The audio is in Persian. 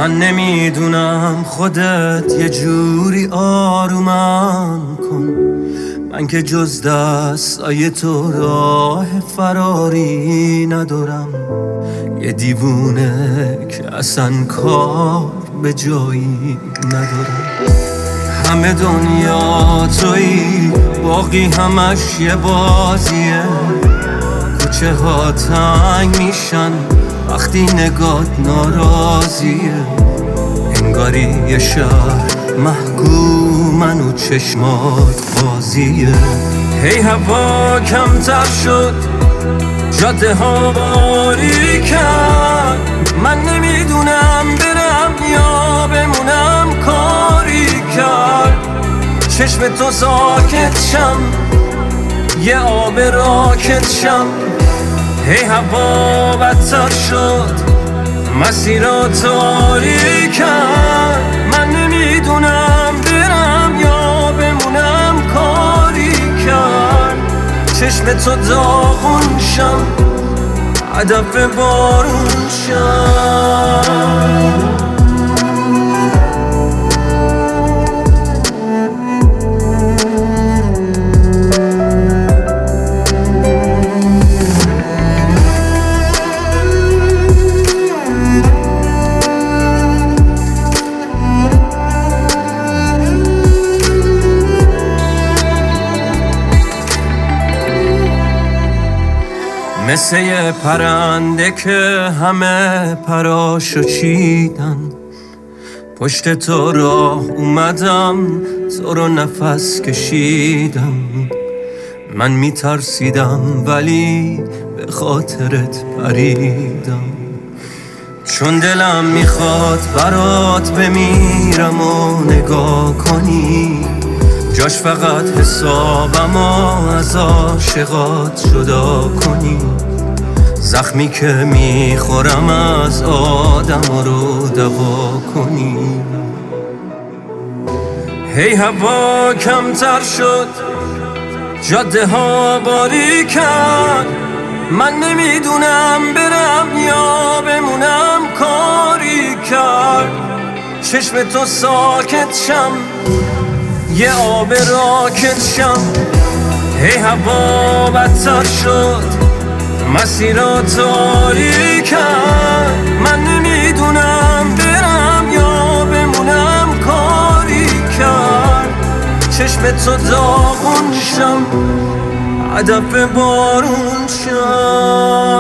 من نمیدونم خودت یه جوری آرومم کن، من که جز دستای تو راه فراری ندارم. یه دیوونه که اصلا کار به جایی ندارم. همه دنیا تویی، باقی همش یه بازیه. کوچه ها تنگ میشن وقتی نگات ناراضیه. انگاری یه شهر محکومن و چشمات بازیه. هی هوا کمتر شد، جاده ها باریکن، من نمیدونم برم یا بمونم. کاری کرد چشم تو ساکت شم، یه آب راکت شم. هی هوا بدتر شد، مسیرات تاریکن، من نمیدونم برم یا بمونم. کاری کرد چشم تو داغون شم، هدف بارون شم. مثل یه پرنده که همه پراشو چیدن، پشت تو راه اومدم، تو رو نفس کشیدم. من میترسیدم ولی به خاطرت پریدم، چون دلم میخواد برات بمیرم و نگاه کنی. جاش فقط حسابم از عاشقات جدا کنی. زخمی که میخورم از آدم رو دوا کنی. هی هوا کمتر شد، جاده ها باریکن، من نمیدونم برم یا بمونم. کاری کرد چشم تو ساکت شم، یه آب راکت شم. هی هوا بدتر شد، مسیرات تاریکن، من نمیدونم برم یا بمونم. کاری کرد چشم تو داغون شم، هدف بارون شم.